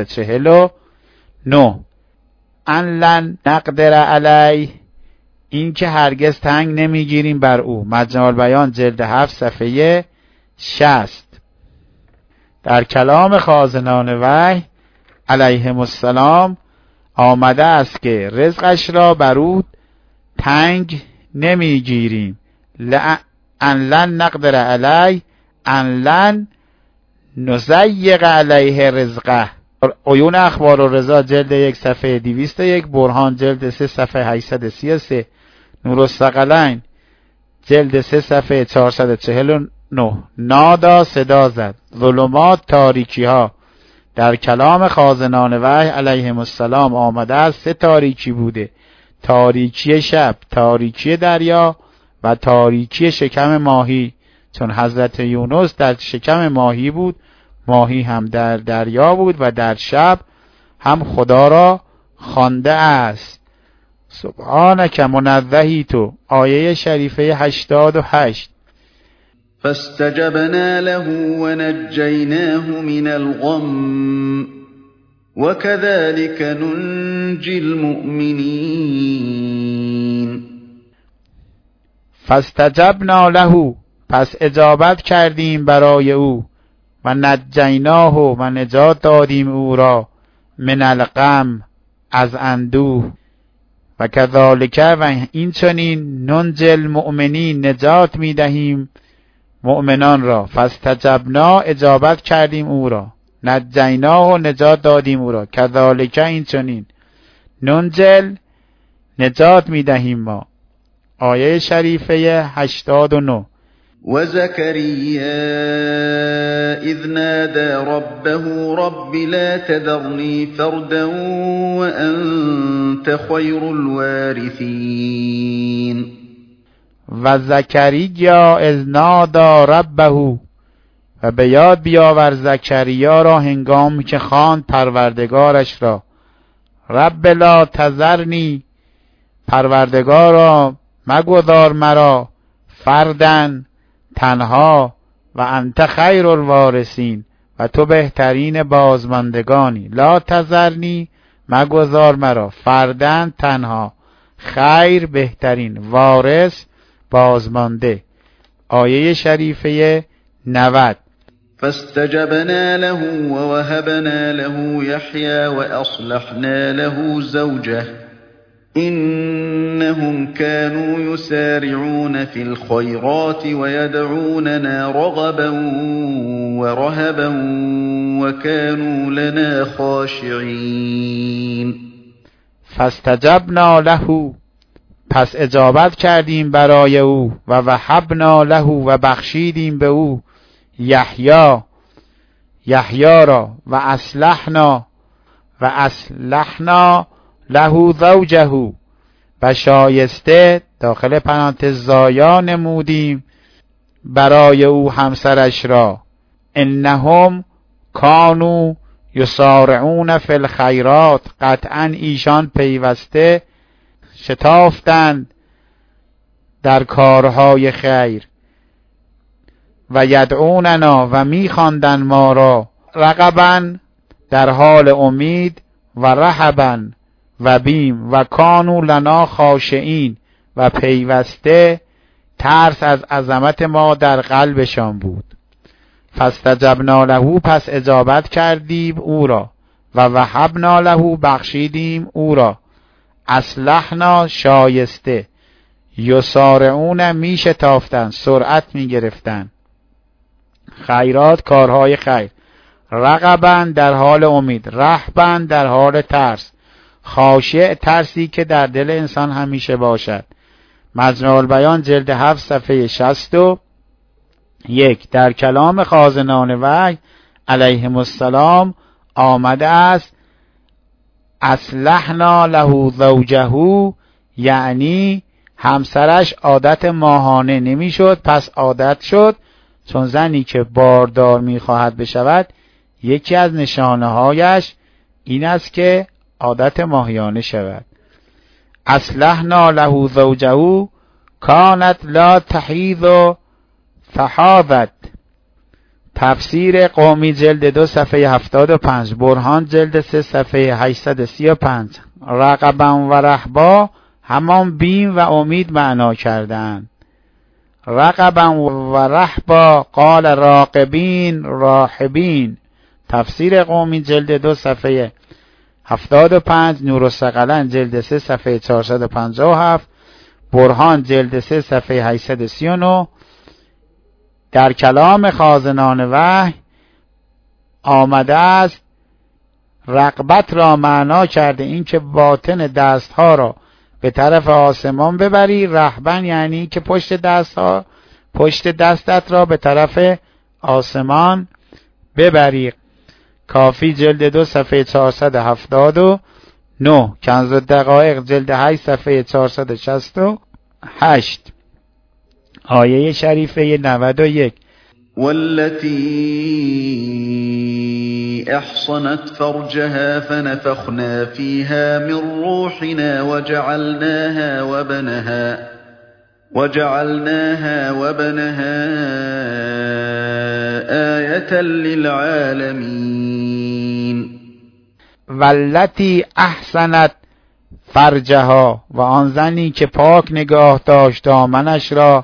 449. ان لن نقدر علیه، این که هرگز تنگ نمیگیریم بر او. مجموع البیان جلد 7 صفحه 60. در کلام خازنان وحی علیهم السلام آمده است که رزقش را بر او تنگ نمیگیریم. ان لن نقدر علی ان لن نضیق علیه رزقه. عیون اخبار الرضا جلد 1 صفحه 201، برهان جلد 3 صفحه 833، نورالثقلین جلد 3 صفحه 449. نادا صدا زد، ظلمات تاریکی ها. در کلام خازنان وحی علیهم السلام آمده است 3 تاریکی بوده: تاریکی شب، تاریکی دریا و تاریکی شکم ماهی. چون حضرت یونس در شکم ماهی بود، ماهی هم در دریا بود و در شب هم خدا را خوانده است. سبحانک منزهی تو. آیه شریفه 88. فاستجبنا له ونجيناه من الغم وكذلك ننجي المؤمنين. فاستجبنا له، پس اجابت کردیم برای او، و نجیناه، و نجات دادیم او را، من الغم، از اندوه، و کذالک، و این چنین، ننجی المؤمنین، نجات میدهیم مؤمنان را. فاستجبنا، اجابت کردیم او را، نجیناه، نجات دادیم او را، کذالک، این چنین، ننجل، نجات میدهیم ما. آیه شریفه 89. وزكريا إذ نادى ربه رب لا تذرني فردا وأنت خير الوارثين. و زکریا اذ نادى ربه، و به یاد بیاور زکریا را هنگامی که خواند پروردگارش را، رب لا تذرنی، پروردگارا مگذار مرا، فردن، تنها، و انت خیر الوارثین، و تو بهترین بازماندگانی. لا تذرنی، مگذار مرا، فردن، تنها، خیر، بهترین، وارث، بازمانده. آیه شریفه 90. فاستجبنا له ووهبنا له يحيى وأصلحنا له زوجه إنهم كانوا يسارعون في الخيرات ويدعوننا رغبا ورهبا وكانوا لنا خاشعين. فاستجبنا له، پس اجابت کردیم برای او، و وهبنا له، و بخشیدیم به او، یحیی را، و اصلحنا له زوجه، و شایسته داخل پرانتز زایا نمودیم برای او همسرش را. انهم کانوا یسارعون فی الخیرات، قطعا ایشان پیوسته شتافتند در کارهای خیر. و یدعوننا، و میخواندند ما را، رغبا، در حال امید، و رهبا، و بیم، و کانوا لنا خاشعین، و پیوسته ترس از عظمت ما در قلبشان بود. فاستجبنا له، پس اجابت کردیم او را، و وهبنا له، بخشیدیم او را، اصلحنا، شایسته، یسارعون، میشتافتند، سرعت میگرفتند، خیرات، کارهای خیر، رغبا، در حال امید، رهبا، در حال ترس، خاشع، ترسی که در دل انسان همیشه باشد. مجمع البیان جلد 7 صفحه 61. در کلام خازنان وحی علیهم السلام آمده است اصلحنا له زوجه، یعنی همسرش عادت ماهانه نمیشد، پس عادت شد. چون زنی که باردار میخواهد بشود، یکی از نشانه هایش این است که عادت ماهیانه شود. اصلحنا له زوجه کانت لا تحیض فحاضت. تفسیر قومی جلد 2 صفحه 75، برهان جلد 3 صفحه 835. رغبا و رهبا همان بیم و امید معنا کردند. رقبا و رهبا قال راقبین راهبین. تفسیر قومی جلد 2 صفحه 75، نورالثقلین جلد 3 صفحه 457، برهان جلد 3 صفحه 839. در کلام خازنان وحی آمده است رغبت را معنا کرده این که باطن دستها را به طرف آسمان ببری. رهبن یعنی که پشت دستت را به طرف آسمان ببری. کافی جلد 2 صفحه 479، کنز الدقایق جلد 8 صفحه 468. آیه شریفه 91 والتي احصنت فرجها فنفخنا فيها من روحنا وجعلناها وبنها آية للعالمين. والتي احسنت فرجها، و آن زنی که پاک نگاه داشت دامنش را،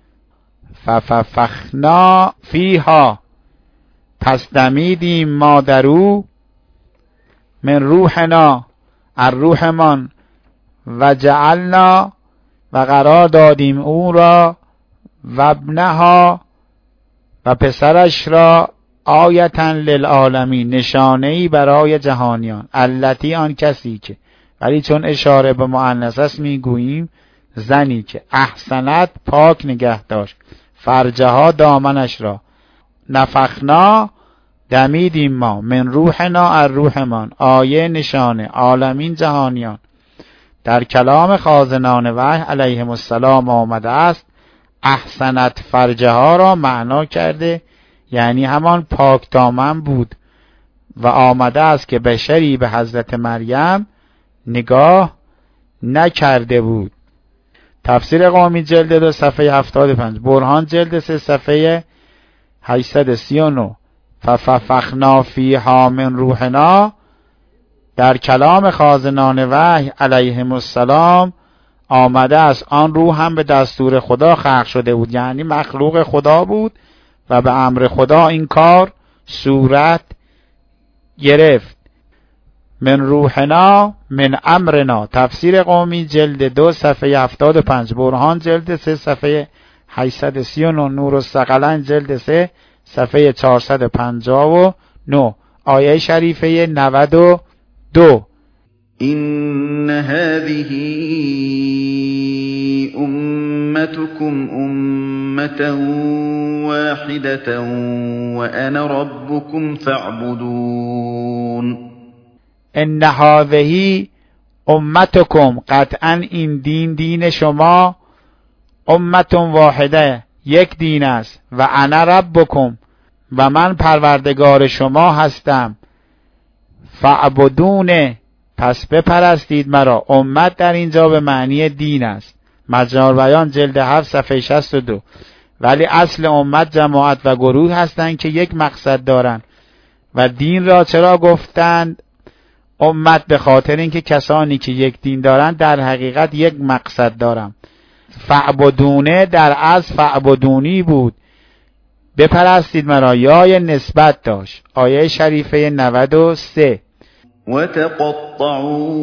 ففخنا فیها، پس دمیدیم ما در او، من روحنا، از روحمان، و جعلنا، و قرار دادیم او را، و ابنها، و پسرش را، آیتن للعالمین، نشانه‌ای برای جهانیان. التی آن کسی که، ولی چون اشاره به مؤنث است میگوییم زنی که، احسنت پاک نگه داشت، فرجها دامنش را، نفخنا دمیدیم ما، من روحنا از روحمان، آیه نشانه، عالمین جهانیان. در کلام خازنان وحی علیهم السلام آمده است احسنت فرجها را معنا کرده یعنی همان پاک دامن بود، و آمده است که بشری به حضرت مریم نگاه نکرده بود. تفسیر قومی جلد 2 صفحه 75، برهان جلد 3 صفحه 839. ففخنا فیها من روحنا، در کلام خازنان وحی علیهم السلام آمده است آن روح هم به دستور خدا خلق شده بود، یعنی مخلوق خدا بود و به امر خدا این کار صورت گرفت. من روحنا من امرنا. تفسیر قومی جلد 2 صفحه 75، برهان جلد 3 صفحه 839، نورالثقلین جلد 3 صفحه 459. آیه شریفه 92 این هذه امتكم امة واحدة وانا ربكم فاعبدون. ان هذه امتکم، قطعا این دین شما، امت واحده، یک دین است، و انا ربکم، و من پروردگار شما هستم، فاعبدون، پس بپرستید مرا. امت در اینجا به معنی دین است. مجموع بیان جلد 7 صفحه 62. ولی اصل امت جماعت و گروه هستند که یک مقصد دارند، و دین را چرا گفتند امت؟ به خاطر اینکه کسانی که یک دین دارند در حقیقت یک مقصد دارند. فعبدونه در اصل فعبدونی بود، بپرستید مرا، یای نسبت داشت. آیه شریفه 93 وتقطعوا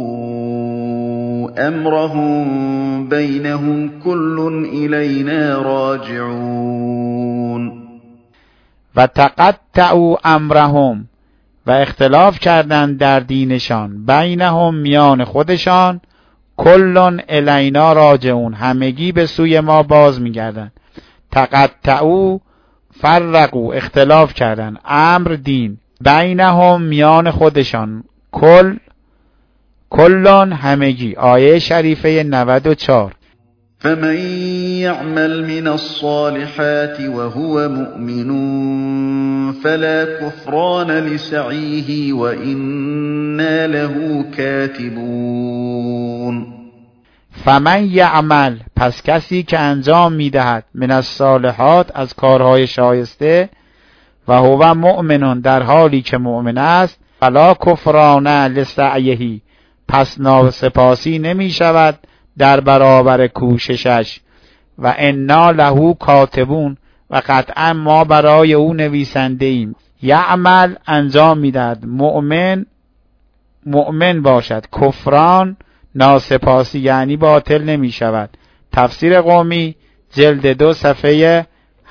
امرهم بینهم کل الینا راجعون. و تقطعوا امرهم، و اختلاف کردند در دینشان، بینهم میان خودشان، کلن الینا راجعون، همگی به سوی ما باز میگردند. تقطعوا فرقوا، اختلاف کردند، امر دین، بینهم میان خودشان، کلن همگی. آیه شریفه 94 فمن يعمل من الصالحات وهو مؤمن فلا كفران لسعيه وإنا له كاتبون. فمن یعمل، پس کسی که انجام میدهد، من الصالحات، از کارهای شایسته، و هو مؤمن، در حالی که مؤمن است، فلا کفران لسعیه، پس ناسپاسی نمی شود در برابر کوششش، و انا له کاتبون و قطعا ما برای او نویسنده ایم. یعمل انجام میدهد، مؤمن باشد، کفران ناسپاسی یعنی باطل نمی شود. تفسیر قومی جلد 2 صفحه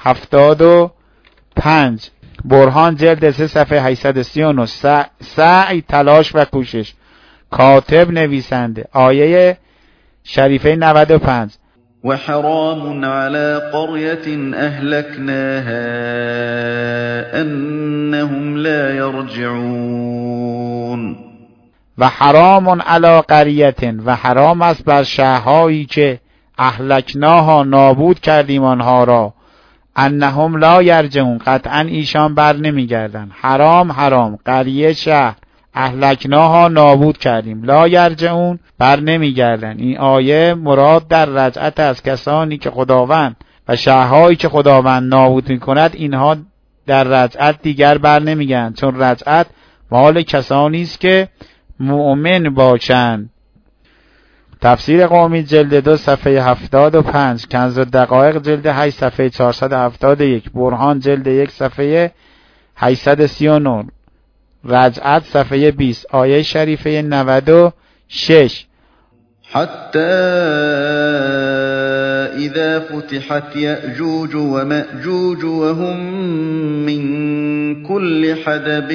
75. برهان جلد 3 صفحه 839. سعی تلاش و کوشش، کاتب نویسنده. آیه شریفه 95. وحرام على قرية أهلكناها أنهم لا يرجعون. و حرام علی قریة، و حرام است بر شهرهایی که اهلکناها نابود کردیم آنها را، انهم لا یرجعون قطعا ایشان بر نمیگردند. حرام قریه شهر، اهلکناها نابود کردیم، لا یرجعون بر نمیگردند. این آیه مراد در رجعت از کسانی که خداوند و شهرهایی که خداوند نابود میکند اینها در رجعت دیگر بر نمیگردند، چون رجعت مال کسانی است که مؤمن باشند. تفسیر قومی جلد 2 صفحه 75. کنز الدقایق جلد 8 صفحه 471. برهان جلد 1 صفحه 839. رجعت صفحه 20. آیه شریفه 96. حتی اذا فتحت یأجوج و مأجوج وهم من كل حدب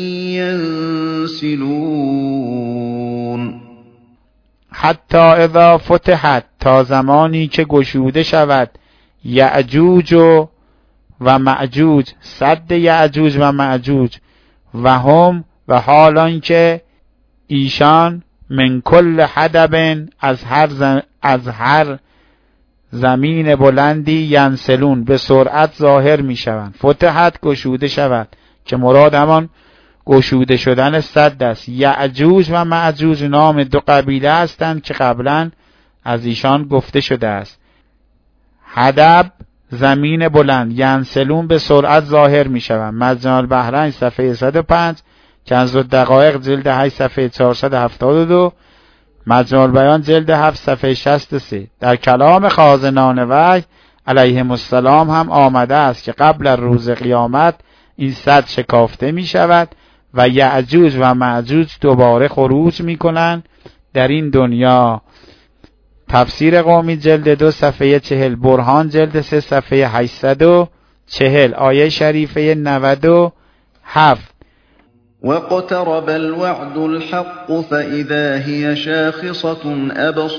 ينسلون. حتی اذا فتحت، تا زمانی که گشوده شود، یأجوج و مأجوج، سد یأجوج و مأجوج، و هم و حالان که ایشان من کل حدب، از هر زمین بلندی، ینسلون به سرعت ظاهر می شوند. فتحت گشوده شود که مراد همان گشوده شدن سد است. یأجوج و مأجوج نام دو قبیله هستند که قبلا از ایشان گفته شده است. حدب زمین بلند، ینسلون به سرعت ظاهر می شوند. مجمع البحرین صفحه 105. کنز الدقایق جلد 8 صفحه 472. مجمع البیان جلد 7 صفحه 63. در کلام خازنان وحی علیهم السلام هم آمده است که قبل از روز قیامت این سد شکافته می شود و یأجوج و مأجوج دوباره خروج می کنند در این دنیا. تفسیر قومی جلد 2 صفحه 40. برهان جلد 3 صفحه 840. آیه شریفه 97. واقترب الوعد الحق فإذا هي شاخصة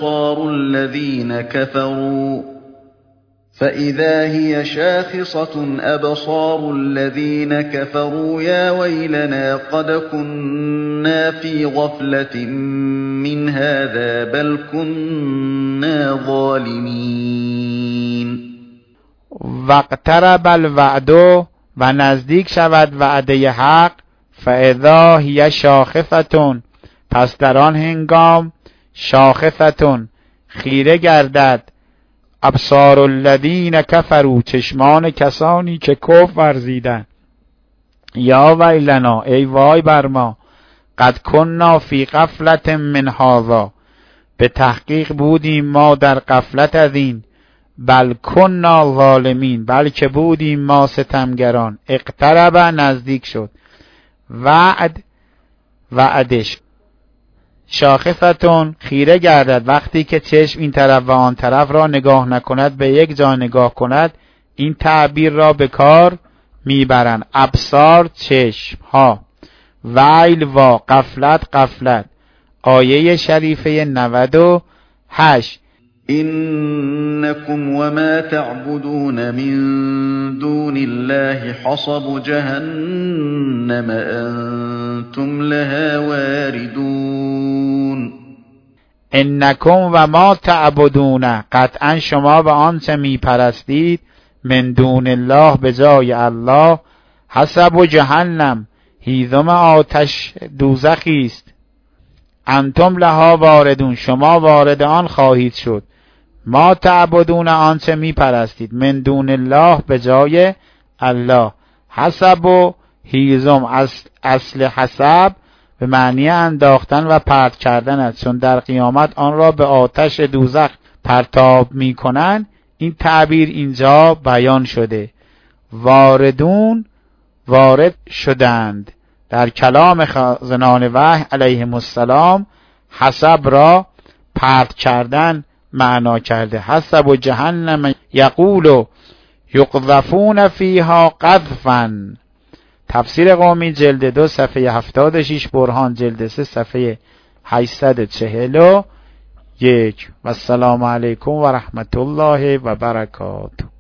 أبصار الذين كفروا يا ويلنا قد كنا في غفلة من هذا بل كنا ظالمين. واقترب الوعد، و نزدیک شود وعده حق، فاذا هی شاخصة، پس در آن هنگام شاخصة خیره گردد، ابصار الذین کفروا چشمان کسانی که کفر ورزیدند، یا ویلنا ای وای بر ما، قد کنا فی غفلت من هذا به تحقیق بودیم ما در غفلت از این، بل کنا ظالمین بلکه بودیم ما ستمگران. اقترب نزدیک شد، وعدش شاخصتون خیره گردد، وقتی که چشم این طرف و آن طرف را نگاه نکند به یک جا نگاه کند، این تعبیر را به کار میبرند. ابصار چشم ها، ویل و غفلت. آیه شریفه 98. إنكم وما تعبدون من دون الله حصب جهنم أنتم لها واردون. انکم و ما تعبدون، قطعا شما به آنچه می پرستید، من دون الله به جای الله، حصب جهنم هیزم آتش دوزخی است، انتم لها واردون شما وارد آن خواهید شد. ما تعبدون آنچه می پرستید، من دون الله به جای الله. حسب و هیزم اصل حسب به معنی انداختن و پرت کردن است، چون در قیامت آن را به آتش دوزخ پرتاب می کنند. این تعبیر اینجا بیان شده. واردون وارد شدند. در کلام خازنان وحی علیهم السلام حسب را پرت کردن معنا کرده. حسب و جهنم یقول یقذفون فیها قذفا. تفسیر قومی جلد 2 صفحه 76، برهان جلد 3 صفحه 841. و السلام علیکم و رحمت الله و برکاته.